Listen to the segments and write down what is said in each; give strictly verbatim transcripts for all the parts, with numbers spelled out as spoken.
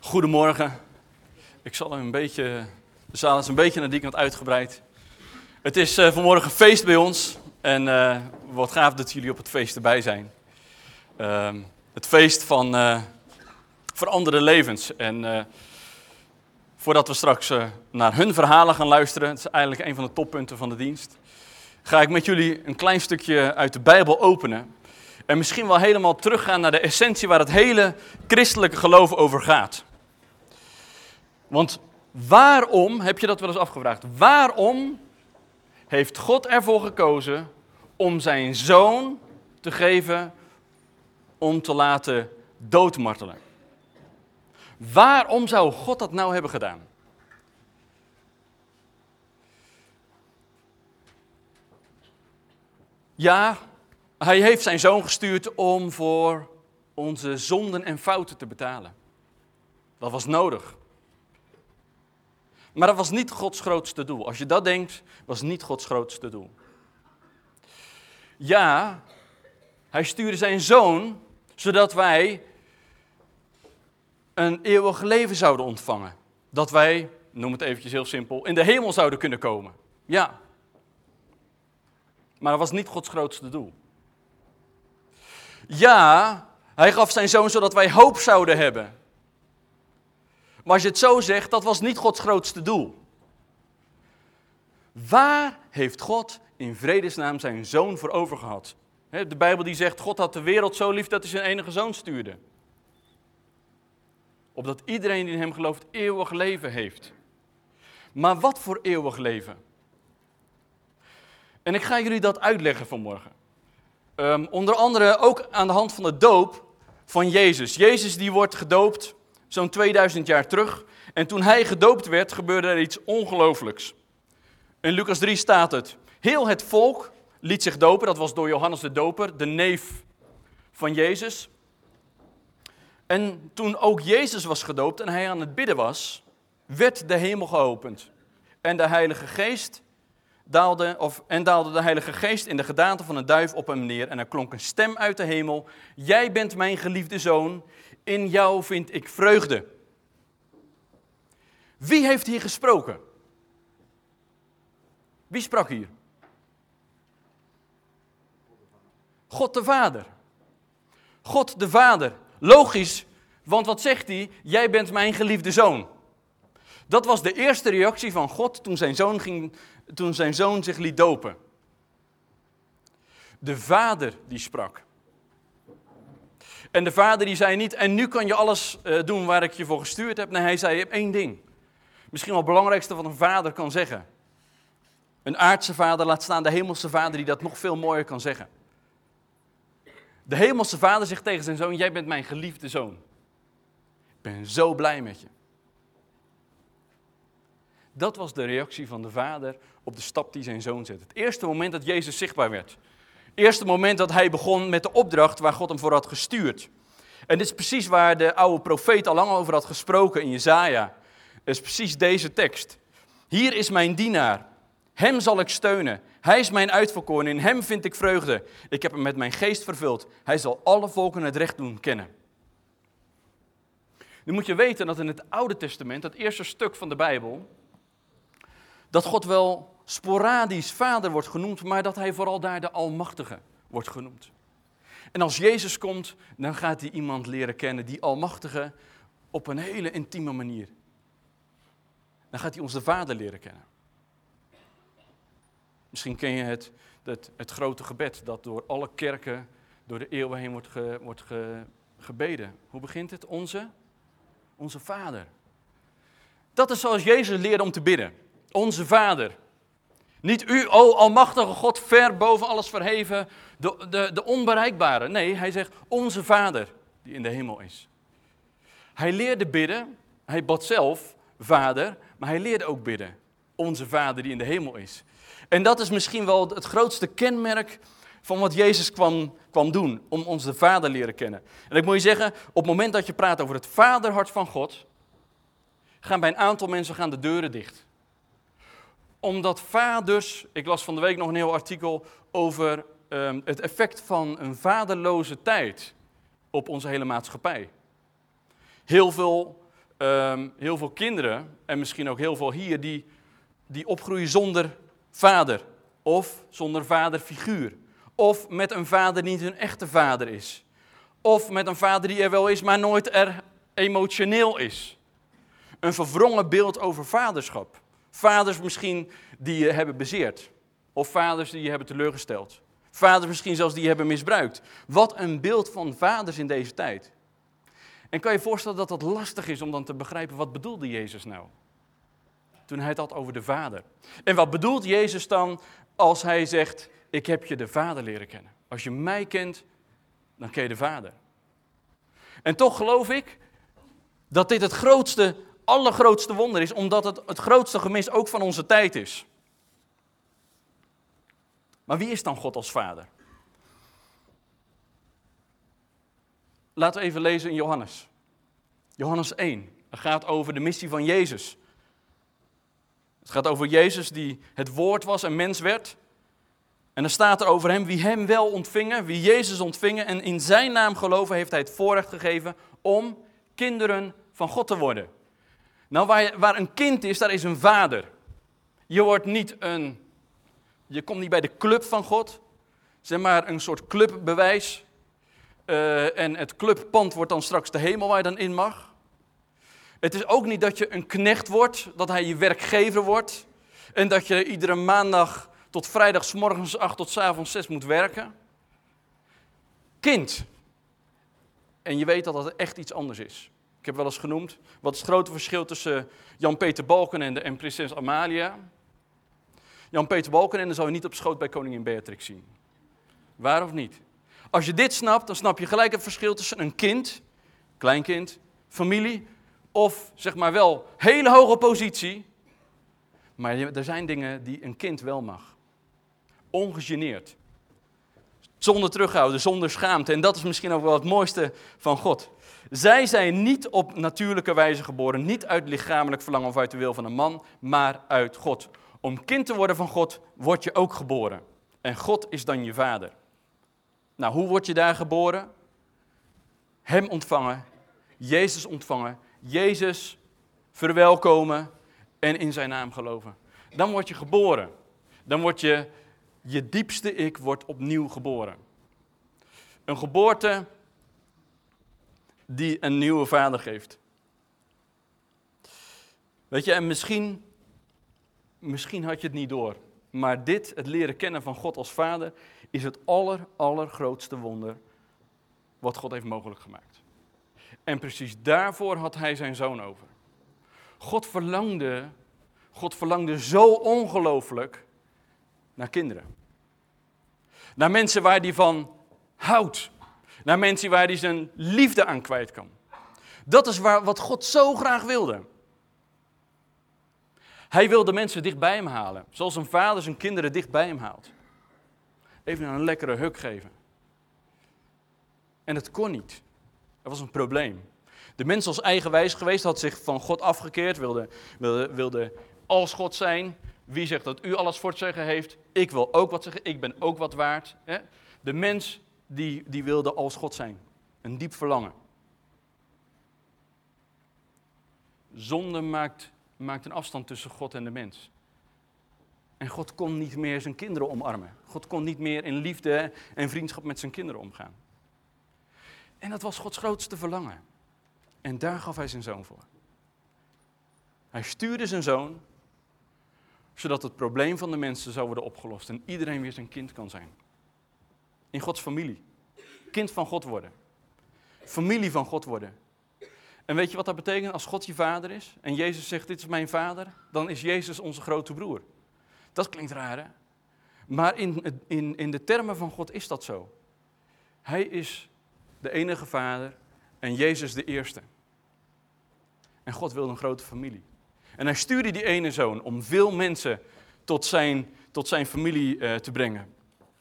Goedemorgen. Ik zal een beetje, de zaal is een beetje naar die kant uitgebreid. Het is uh, vanmorgen feest bij ons en uh, wat gaaf dat jullie op het feest erbij zijn. Uh, het feest van uh, veranderde levens. En uh, voordat we straks uh, naar hun verhalen gaan luisteren, het is eigenlijk een van de toppunten van de dienst, ga ik met jullie een klein stukje uit de Bijbel openen. En misschien wel helemaal teruggaan naar de essentie waar het hele christelijke geloof over gaat. Want waarom, heb je dat wel eens afgevraagd, waarom heeft God ervoor gekozen om zijn zoon te geven om te laten doodmartelen? Waarom zou God dat nou hebben gedaan? Ja, hij heeft zijn zoon gestuurd om voor onze zonden en fouten te betalen. Dat was nodig. Maar dat was niet Gods grootste doel. Als je dat denkt, was niet Gods grootste doel. Ja, hij stuurde zijn zoon, zodat wij een eeuwig leven zouden ontvangen. Dat wij, noem het eventjes heel simpel, in de hemel zouden kunnen komen. Ja. Maar dat was niet Gods grootste doel. Ja, hij gaf zijn zoon zodat wij hoop zouden hebben. Maar als je het zo zegt, dat was niet Gods grootste doel. Waar heeft God in vredesnaam zijn zoon voor over gehad? De Bijbel die zegt, God had de wereld zo lief dat hij zijn enige zoon stuurde. Opdat iedereen die in hem gelooft eeuwig leven heeft. Maar wat voor eeuwig leven? En ik ga jullie dat uitleggen vanmorgen. Um, onder andere ook aan de hand van de doop van Jezus. Jezus die wordt gedoopt zo'n tweeduizend jaar terug. En toen hij gedoopt werd, gebeurde er iets ongelooflijks. In Lucas drie staat het. Heel het volk liet zich dopen. Dat was door Johannes de Doper, de neef van Jezus. En toen ook Jezus was gedoopt en hij aan het bidden was, werd de hemel geopend. En de Heilige Geest daalde, of, en daalde de Heilige Geest in de gedaante van een duif op hem neer. En er klonk een stem uit de hemel. Jij bent mijn geliefde zoon, in jou vind ik vreugde. Wie heeft hier gesproken? Wie sprak hier? God de Vader. God de Vader. Logisch, want wat zegt hij? Jij bent mijn geliefde zoon. Dat was de eerste reactie van God toen zijn zoon, ging, toen zijn zoon zich liet dopen. De Vader die sprak. En de Vader die zei niet, en nu kan je alles uh, doen waar ik je voor gestuurd heb. Nee, hij zei, je hebt één ding. Misschien wel het belangrijkste wat een vader kan zeggen. Een aardse vader, laat staan de hemelse vader die dat nog veel mooier kan zeggen. De hemelse vader zegt tegen zijn zoon, jij bent mijn geliefde zoon. Ik ben zo blij met je. Dat was de reactie van de vader op de stap die zijn zoon zette. Het eerste moment dat Jezus zichtbaar werd. Het eerste moment dat hij begon met de opdracht waar God hem voor had gestuurd. En dit is precies waar de oude profeet al lang over had gesproken in Jesaja. Het is precies deze tekst. Hier is mijn dienaar. Hem zal ik steunen. Hij is mijn uitverkoren. In hem vind ik vreugde. Ik heb hem met mijn geest vervuld. Hij zal alle volken het recht doen kennen. Nu moet je weten dat in het Oude Testament, het eerste stuk van de Bijbel, dat God wel sporadisch vader wordt genoemd, maar dat hij vooral daar de Almachtige wordt genoemd. En als Jezus komt, dan gaat hij iemand leren kennen, die Almachtige, op een hele intieme manier. Dan gaat hij onze Vader leren kennen. Misschien ken je het, het, het grote gebed dat door alle kerken door de eeuwen heen wordt, ge, wordt ge, gebeden. Hoe begint het? Onze, onze Vader. Dat is zoals Jezus leerde om te bidden. Onze Vader. Niet u, o almachtige God, ver boven alles verheven, de, de, de onbereikbare. Nee, hij zegt onze Vader die in de hemel is. Hij leerde bidden, hij bad zelf, Vader, maar hij leerde ook bidden. Onze Vader die in de hemel is. En dat is misschien wel het grootste kenmerk van wat Jezus kwam, kwam doen, om ons de Vader leren kennen. En ik moet je zeggen, op het moment dat je praat over het vaderhart van God, gaan bij een aantal mensen gaan de deuren dicht. Omdat vaders, ik las van de week nog een heel artikel over um, het effect van een vaderloze tijd op onze hele maatschappij. Heel veel um, heel veel kinderen, en misschien ook heel veel hier, die, die opgroeien zonder vader. Of zonder vaderfiguur. Of met een vader die niet hun echte vader is. Of met een vader die er wel is, maar nooit er emotioneel is. Een verwrongen beeld over vaderschap. Vaders misschien die je hebben bezeerd. Of vaders die je hebben teleurgesteld. Vaders misschien zelfs die je hebben misbruikt. Wat een beeld van vaders in deze tijd. En kan je je voorstellen dat dat lastig is om dan te begrijpen, wat bedoelde Jezus nou? Toen hij het had over de vader. En wat bedoelt Jezus dan als hij zegt, ik heb je de vader leren kennen. Als je mij kent, dan ken je de vader. En toch geloof ik dat dit het grootste, allergrootste wonder is, omdat het het grootste gemis ook van onze tijd is. Maar wie is dan God als vader? Laten we even lezen in Johannes. Johannes één. Het gaat over de missie van Jezus. Het gaat over Jezus die het woord was en mens werd. En dan staat er over hem, wie hem wel ontvingen, wie Jezus ontvingen en in zijn naam geloven, heeft hij het voorrecht gegeven om kinderen van God te worden. Nou, waar, je, waar een kind is, daar is een vader. Je wordt niet een, je komt niet bij de club van God, zeg maar een soort clubbewijs. Uh, en het clubpand wordt dan straks de hemel waar je dan in mag. Het is ook niet dat je een knecht wordt, dat hij je werkgever wordt. En dat je iedere maandag tot vrijdag 's morgens acht tot 's avonds zes moet werken. Kind. En je weet dat dat echt iets anders is. Ik heb wel eens genoemd, wat is het grote verschil tussen Jan-Peter Balkenende en prinses Amalia? Jan-Peter Balkenende zou je niet op schoot bij koningin Beatrix zien. Waar of niet? Als je dit snapt, dan snap je gelijk het verschil tussen een kind, kleinkind, familie, of zeg maar wel hele hoge positie. Maar er zijn dingen die een kind wel mag. Ongegeneerd. Zonder terughouden, zonder schaamte. En dat is misschien ook wel het mooiste van God. Zij zijn niet op natuurlijke wijze geboren, niet uit lichamelijk verlangen of uit de wil van een man, maar uit God. Om kind te worden van God, word je ook geboren. En God is dan je vader. Nou, hoe word je daar geboren? Hem ontvangen, Jezus ontvangen, Jezus verwelkomen en in zijn naam geloven. Dan word je geboren. Dan word je, je diepste ik wordt opnieuw geboren. Een geboorte die een nieuwe vader geeft. Weet je, en misschien, misschien had je het niet door. Maar dit, het leren kennen van God als vader, is het aller, allergrootste wonder wat God heeft mogelijk gemaakt. En precies daarvoor had hij zijn zoon over. God verlangde, God verlangde zo ongelooflijk naar kinderen. Naar mensen waar hij van houdt. Naar mensen waar hij zijn liefde aan kwijt kan. Dat is waar, wat God zo graag wilde. Hij wilde mensen dicht bij hem halen. Zoals een vader zijn kinderen dicht bij hem haalt. Even een lekkere huk geven. En dat kon niet. Dat was een probleem. De mens was eigenwijs geweest, had zich van God afgekeerd, wilde, wilde, wilde als God zijn. Wie zegt dat u alles voor het zeggen heeft? Ik wil ook wat zeggen, ik ben ook wat waard. De mens die, die wilde als God zijn. Een diep verlangen. Zonde maakt, maakt een afstand tussen God en de mens. En God kon niet meer zijn kinderen omarmen. God kon niet meer in liefde en vriendschap met zijn kinderen omgaan. En dat was Gods grootste verlangen. En daar gaf hij zijn zoon voor. Hij stuurde zijn zoon, zodat het probleem van de mensen zou worden opgelost. En iedereen weer zijn kind kan zijn. In Gods familie. Kind van God worden. Familie van God worden. En weet je wat dat betekent als God je vader is? En Jezus zegt, dit is mijn vader. Dan is Jezus onze grote broer. Dat klinkt raar, hè? Maar in, in, in de termen van God is dat zo. Hij is de enige vader en Jezus de eerste. En God wil een grote familie. En hij stuurde die ene zoon om veel mensen tot zijn, tot zijn familie uh, te brengen.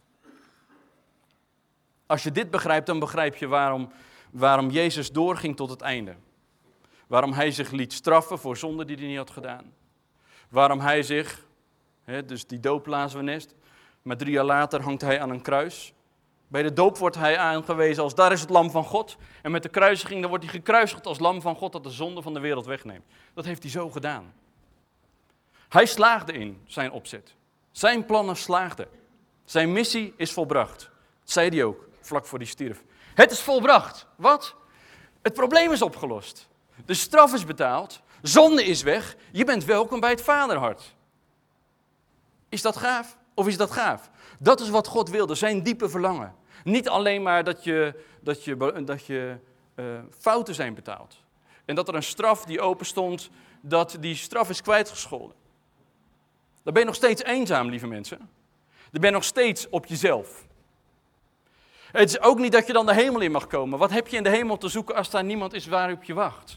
Als je dit begrijpt, dan begrijp je waarom, waarom Jezus doorging tot het einde. Waarom hij zich liet straffen voor zonde die hij niet had gedaan. Waarom hij zich, hè, dus die doop lazen we net, maar drie jaar later hangt hij aan een kruis. Bij de doop wordt hij aangewezen als daar is het lam van God. En met de kruisiging dan wordt hij gekruisigd als lam van God dat de zonde van de wereld wegneemt. Dat heeft hij zo gedaan. Hij slaagde in zijn opzet. Zijn plannen slaagden. Zijn missie is volbracht. Dat zei hij ook, vlak voor hij stierf. Het is volbracht. Wat? Het probleem is opgelost. De straf is betaald. Zonde is weg. Je bent welkom bij het vaderhart. Is dat gaaf? Of is dat gaaf? Dat is wat God wilde, zijn diepe verlangen. Niet alleen maar dat je, dat je, dat je uh, fouten zijn betaald. En dat er een straf die open stond, dat die straf is kwijtgescholden. Dan ben je nog steeds eenzaam, lieve mensen. Dan ben je nog steeds op jezelf. Het is ook niet dat je dan de hemel in mag komen. Wat heb je in de hemel te zoeken als daar niemand is waarop je wacht?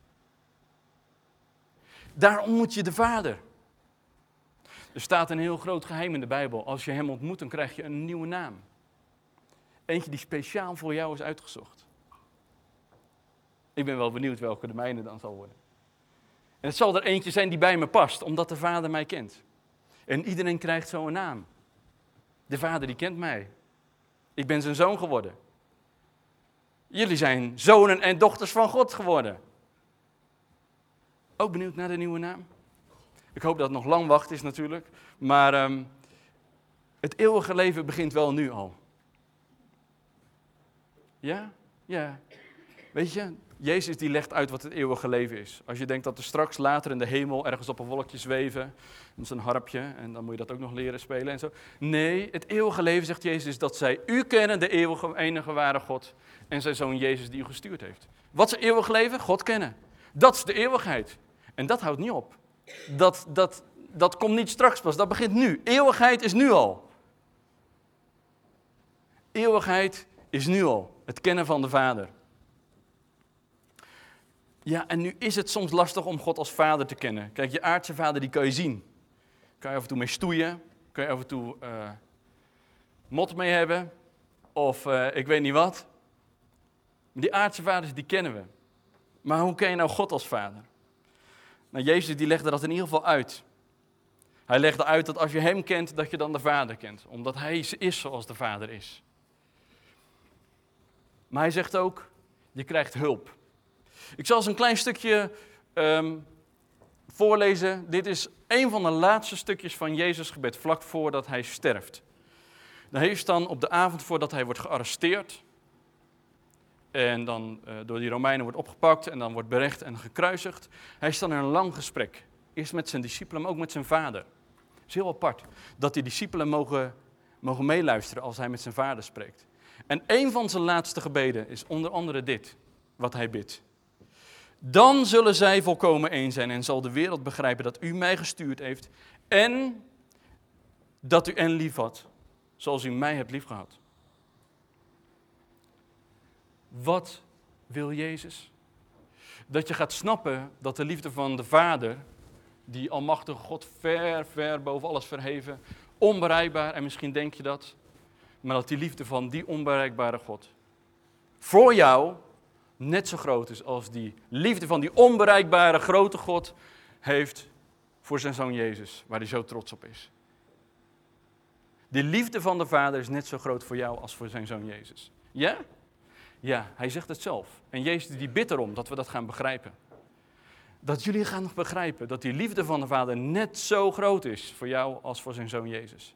Daar ontmoet je de Vader. Er staat een heel groot geheim in de Bijbel. Als je hem ontmoet, dan krijg je een nieuwe naam. Eentje die speciaal voor jou is uitgezocht. Ik ben wel benieuwd welke de mijne dan zal worden. En het zal er eentje zijn die bij me past, omdat de Vader mij kent. En iedereen krijgt zo'n naam. De Vader die kent mij. Ik ben zijn zoon geworden. Jullie zijn zonen en dochters van God geworden. Ook benieuwd naar de nieuwe naam? Ik hoop dat het nog lang wacht is natuurlijk. Maar um, het eeuwige leven begint wel nu al. Ja? Ja. Weet je, Jezus die legt uit wat het eeuwige leven is. Als je denkt dat er straks later in de hemel ergens op een wolkje zweven. Dat is een harpje en dan moet je dat ook nog leren spelen en zo. Nee, het eeuwige leven, zegt Jezus, is dat zij u kennen, de eeuwige, enige ware God. En zijn zoon Jezus die u gestuurd heeft. Wat is het eeuwige leven? God kennen. Dat is de eeuwigheid. En dat houdt niet op. Dat, dat, dat komt niet straks pas, dat begint nu. Eeuwigheid is nu al. Eeuwigheid is nu al. Het kennen van de Vader. Ja, en nu is het soms lastig om God als vader te kennen. Kijk, je aardse vader, die kan je zien. Kan je af en toe mee stoeien. Kan je af en toe uh, mot mee hebben. Of uh, ik weet niet wat. Maar die aardse vaders, die kennen we. Maar hoe ken je nou God als vader? Nou, Jezus die legde dat in ieder geval uit. Hij legde uit dat als je hem kent, dat je dan de Vader kent. Omdat hij is zoals de Vader is. Maar hij zegt ook, je krijgt hulp. Ik zal eens een klein stukje um, voorlezen. Dit is een van de laatste stukjes van Jezus' gebed, vlak voordat hij sterft. Dan heeft dan op de avond voordat hij wordt gearresteerd. En dan uh, door die Romeinen wordt opgepakt en dan wordt berecht en gekruisigd. Hij is dan in een lang gesprek. Eerst met zijn discipelen, maar ook met zijn vader. Het is heel apart dat die discipelen mogen, mogen meeluisteren als hij met zijn vader spreekt. En een van zijn laatste gebeden is onder andere dit, wat hij bidt. Dan zullen zij volkomen één zijn en zal de wereld begrijpen dat u mij gestuurd heeft en dat u hen lief had, zoals u mij hebt liefgehad. Wat wil Jezus? Dat je gaat snappen dat de liefde van de Vader, die almachtige God, ver, ver boven alles verheven, onbereikbaar, en misschien denk je dat, maar dat die liefde van die onbereikbare God voor jou net zo groot is als die liefde van die onbereikbare grote God heeft voor zijn zoon Jezus, waar hij zo trots op is. De liefde van de Vader is net zo groot voor jou als voor zijn zoon Jezus. Ja? Ja, hij zegt het zelf. En Jezus die bidt erom dat we dat gaan begrijpen. Dat jullie gaan nog begrijpen dat die liefde van de Vader net zo groot is voor jou als voor zijn zoon Jezus.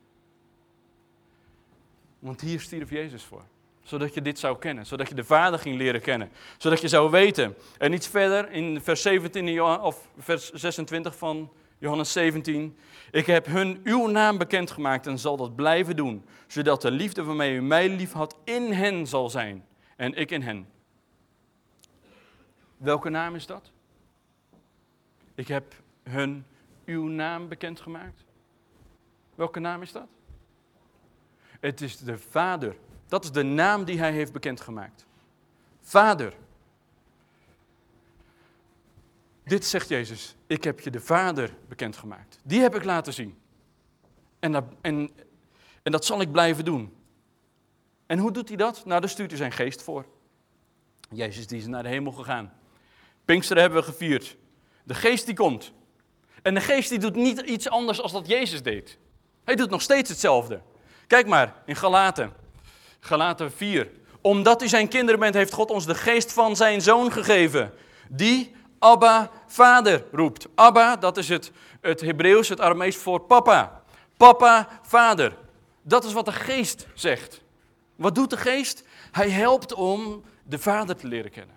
Want hier stierf Jezus voor. Zodat je dit zou kennen. Zodat je de Vader ging leren kennen. Zodat je zou weten. En iets verder in vers zeventien of vers zesentwintig van Johannes zeventien. Ik heb hun uw naam bekendgemaakt en zal dat blijven doen. Zodat de liefde waarmee u mij lief had in hen zal zijn. En ik in hen. Welke naam is dat? Ik heb hun uw naam bekendgemaakt. Welke naam is dat? Het is de Vader. Dat is de naam die hij heeft bekendgemaakt. Vader. Dit zegt Jezus. Ik heb je de Vader bekendgemaakt. Die heb ik laten zien. En dat, en, en dat zal ik blijven doen. En hoe doet hij dat? Nou, daar stuurt hij zijn geest voor. Jezus die is naar de hemel gegaan. Pinksteren hebben we gevierd. De geest die komt. En de geest die doet niet iets anders dan dat Jezus deed. Hij doet nog steeds hetzelfde. Kijk maar, in Galaten. Galaten vier. Omdat u zijn kinderen bent, heeft God ons de geest van zijn Zoon gegeven. Die Abba, Vader roept. Abba, dat is het, het Hebreeuws, het Aramees voor papa. Papa, Vader. Dat is wat de geest zegt. Wat doet de geest? Hij helpt om de Vader te leren kennen.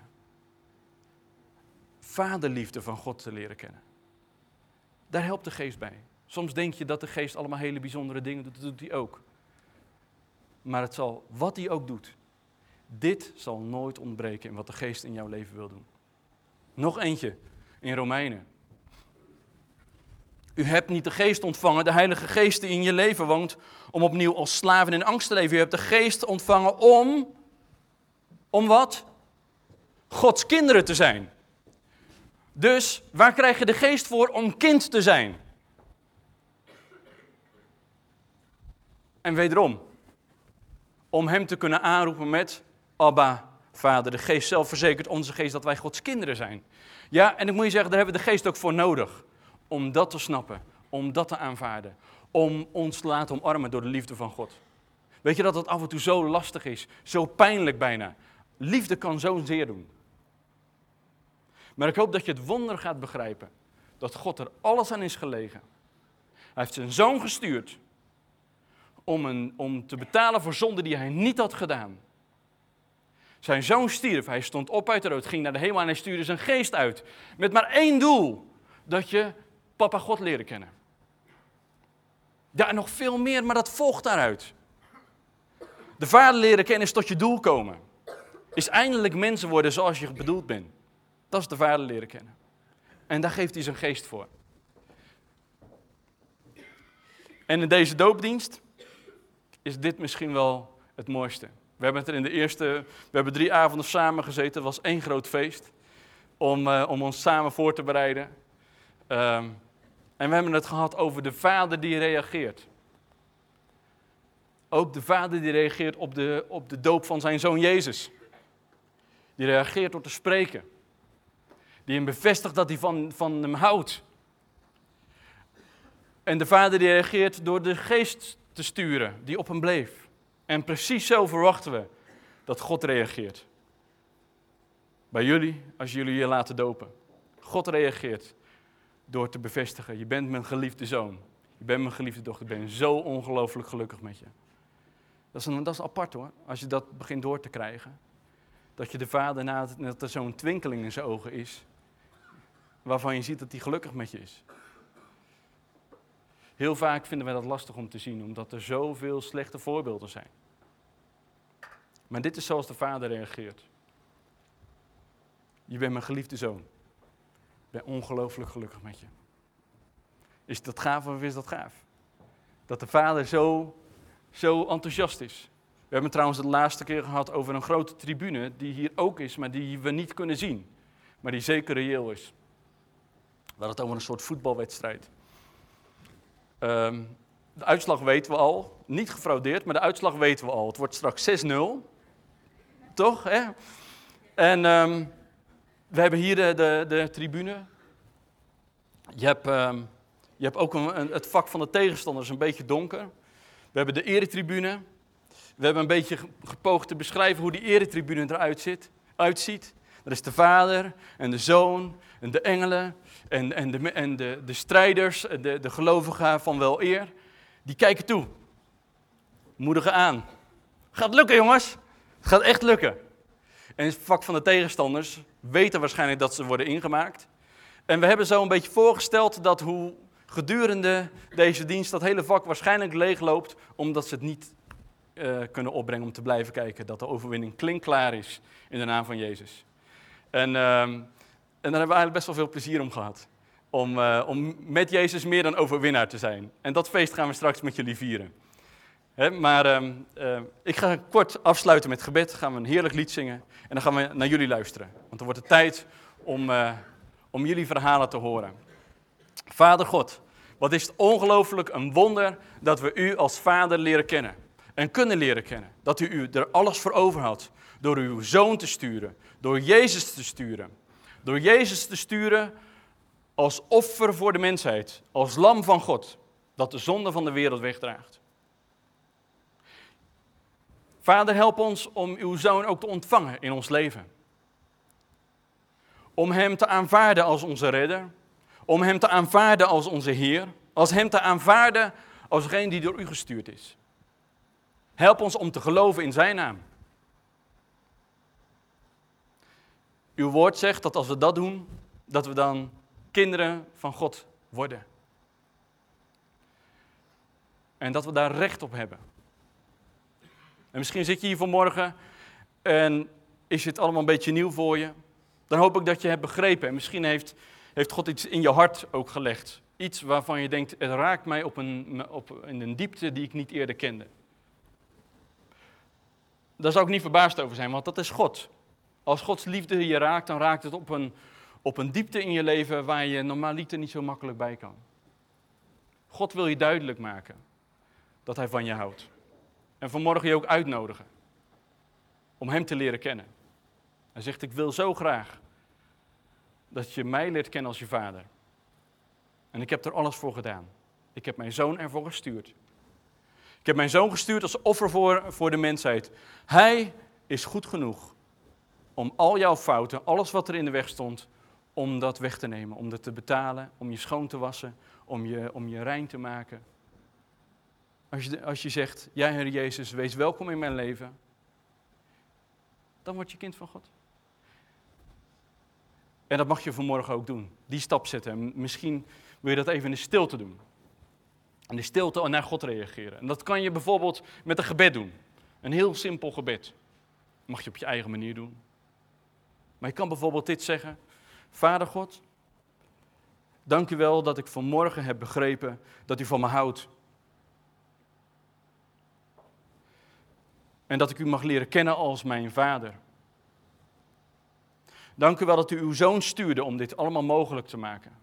Vaderliefde van God te leren kennen. Daar helpt de geest bij. Soms denk je dat de geest allemaal hele bijzondere dingen doet, dat doet hij ook. Maar het zal, wat hij ook doet, dit zal nooit ontbreken in wat de geest in jouw leven wil doen. Nog eentje in Romeinen. U hebt niet de geest ontvangen, de Heilige Geest die in je leven woont, om opnieuw als slaven in angst te leven. U hebt de geest ontvangen om, om wat? Gods kinderen te zijn. Dus waar krijg je de geest voor om kind te zijn? En wederom, om hem te kunnen aanroepen met Abba, Vader. De geest zelf verzekert onze geest dat wij Gods kinderen zijn. Ja, en ik moet je zeggen, daar hebben we de geest ook voor nodig. Om dat te snappen, om dat te aanvaarden. Om ons te laten omarmen door de liefde van God. Weet je dat het af en toe zo lastig is, zo pijnlijk bijna. Liefde kan zo'n zeer doen. Maar ik hoop dat je het wonder gaat begrijpen. Dat God er alles aan is gelegen. Hij heeft zijn zoon gestuurd. Om, een, om te betalen voor zonde die hij niet had gedaan. Zijn zoon stierf, hij stond op uit de dood, ging naar de hemel en hij stuurde zijn geest uit. Met maar één doel, dat je papa God leren kennen. Ja, en nog veel meer, maar dat volgt daaruit. De Vader leren kennen is tot je doel komen. Is eindelijk mensen worden zoals je bedoeld bent. Dat is de Vader leren kennen. En daar geeft hij zijn geest voor. En in deze doopdienst is dit misschien wel het mooiste. We hebben het er in de eerste, we hebben drie avonden samen gezeten. Het was één groot feest om, uh, om ons samen voor te bereiden. Um, en we hebben het gehad over de Vader die reageert. Ook de Vader die reageert op de, op de doop van zijn zoon Jezus. Die reageert door te spreken. Die hem bevestigt dat hij van, van hem houdt. En de Vader die reageert door de geest te sturen die op hem bleef. En precies zo verwachten we dat God reageert. Bij jullie, als jullie je laten dopen. God reageert door te bevestigen, je bent mijn geliefde zoon. Je bent mijn geliefde dochter. Ik ben zo ongelooflijk gelukkig met je. Dat is, een, dat is apart hoor, als je dat begint door te krijgen. Dat je de Vader, nadat er zo'n twinkeling in zijn ogen is, waarvan je ziet dat hij gelukkig met je is. Heel vaak vinden wij dat lastig om te zien, omdat er zoveel slechte voorbeelden zijn. Maar dit is zoals de Vader reageert. Je bent mijn geliefde zoon. Ik ben ongelooflijk gelukkig met je. Is dat gaaf of is dat gaaf? Dat de Vader zo, zo enthousiast is. We hebben trouwens de laatste keer gehad over een grote tribune die hier ook is, maar die we niet kunnen zien. Maar die zeker reëel is. We hadden het over een soort voetbalwedstrijd. Um, de uitslag weten we al. Niet gefraudeerd, maar de uitslag weten we al. Het wordt straks zes nul. Toch, hè? En um, we hebben hier de, de, de tribune. Je hebt, um, je hebt ook een, een, het vak van de tegenstanders een beetje donker. We hebben de eretribune. We hebben een beetje gepoogd te beschrijven hoe die eretribune eruit zit, uitziet. Dat is de Vader en de Zoon en de engelen en, en, de, en de, de strijders, de, de gelovigen van wel eer. Die kijken toe. Moedigen aan. Gaat lukken jongens. Het gaat echt lukken. En het vak van de tegenstanders weten waarschijnlijk dat ze worden ingemaakt. En we hebben zo een beetje voorgesteld dat hoe gedurende deze dienst dat hele vak waarschijnlijk leegloopt, omdat ze het niet uh, kunnen opbrengen om te blijven kijken dat de overwinning klinkklaar is in de naam van Jezus. En, uh, en daar hebben we eigenlijk best wel veel plezier om gehad. Om, uh, om met Jezus meer dan overwinnaar te zijn. En dat feest gaan we straks met jullie vieren. He, maar uh, uh, ik ga kort afsluiten met gebed. Gaan we een heerlijk lied zingen. En dan gaan we naar jullie luisteren. Want dan wordt het tijd om, uh, om jullie verhalen te horen. Vader God, wat is het ongelooflijk een wonder dat we u als Vader leren kennen. En kunnen leren kennen. Dat u, u er alles voor over had. Door uw Zoon te sturen. Door Jezus te sturen. Door Jezus te sturen als offer voor de mensheid. Als lam van God. Dat de zonde van de wereld wegdraagt. Vader, help ons om uw Zoon ook te ontvangen in ons leven. Om hem te aanvaarden als onze redder. Om hem te aanvaarden als onze Heer. Als hem te aanvaarden als degene die door u gestuurd is. Help ons om te geloven in zijn naam. Uw woord zegt dat als we dat doen, dat we dan kinderen van God worden. En dat we daar recht op hebben. En misschien zit je hier vanmorgen en is het allemaal een beetje nieuw voor je. Dan hoop ik dat je hebt begrepen. En misschien heeft, heeft God iets in je hart ook gelegd. Iets waarvan je denkt, het raakt mij op een, op, in een diepte die ik niet eerder kende. Daar zou ik niet verbaasd over zijn, want dat is God. Als Gods liefde je raakt, dan raakt het op een, op een diepte in je leven waar je normaaliter niet zo makkelijk bij kan. God wil je duidelijk maken dat hij van je houdt. En vanmorgen je ook uitnodigen om hem te leren kennen. Hij zegt, ik wil zo graag dat je mij leert kennen als je vader. En ik heb er alles voor gedaan. Ik heb mijn zoon ervoor gestuurd. Ik heb mijn zoon gestuurd als offer voor, voor de mensheid. Hij is goed genoeg om al jouw fouten, alles wat er in de weg stond, om dat weg te nemen. Om dat te betalen, om je schoon te wassen, om je, om je rein te maken. Als je, als je zegt, ja Heer Jezus, wees welkom in mijn leven, dan word je kind van God. En dat mag je vanmorgen ook doen, die stap zetten. En misschien wil je dat even in de stilte doen. In de stilte naar God reageren. En dat kan je bijvoorbeeld met een gebed doen. Een heel simpel gebed. Dat mag je op je eigen manier doen. Maar je kan bijvoorbeeld dit zeggen. Vader God, dank u wel dat ik vanmorgen heb begrepen dat u van me houdt. En dat ik u mag leren kennen als mijn vader. Dank u wel dat u uw zoon stuurde om dit allemaal mogelijk te maken.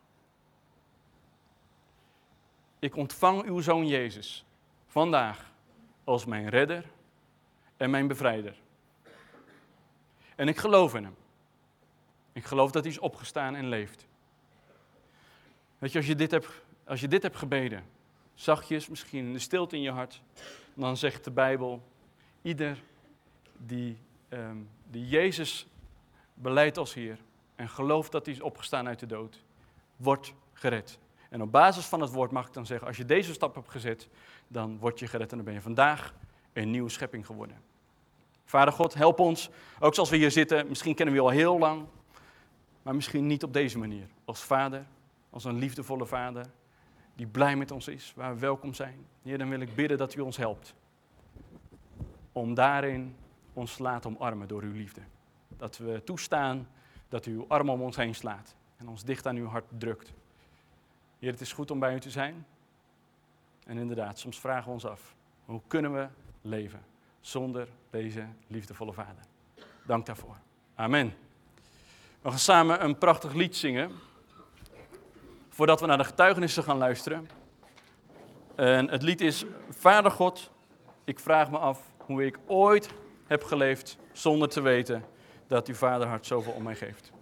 Ik ontvang uw zoon Jezus vandaag als mijn redder en mijn bevrijder. En ik geloof in hem. Ik geloof dat hij is opgestaan en leeft. Weet je, als je dit hebt, als je dit hebt gebeden, zachtjes, misschien in de stilte in je hart, dan zegt de Bijbel, ieder die, um, die Jezus belijdt als Heer en gelooft dat hij is opgestaan uit de dood, wordt gered. En op basis van het woord mag ik dan zeggen, als je deze stap hebt gezet, dan word je gered en dan ben je vandaag een nieuwe schepping geworden. Vader God, help ons, ook zoals we hier zitten, misschien kennen we je al heel lang, maar misschien niet op deze manier. Als vader, als een liefdevolle vader, die blij met ons is, waar we welkom zijn. Heer, dan wil ik bidden dat u ons helpt. Om daarin ons te laten omarmen door uw liefde. Dat we toestaan dat u uw arm om ons heen slaat en ons dicht aan uw hart drukt. Heer, het is goed om bij u te zijn. En inderdaad, soms vragen we ons af, hoe kunnen we leven zonder deze liefdevolle vader? Dank daarvoor. Amen. We gaan samen een prachtig lied zingen, voordat we naar de getuigenissen gaan luisteren. En het lied is, Vader God, ik vraag me af hoe ik ooit heb geleefd zonder te weten dat uw vaderhart zoveel om mij geeft.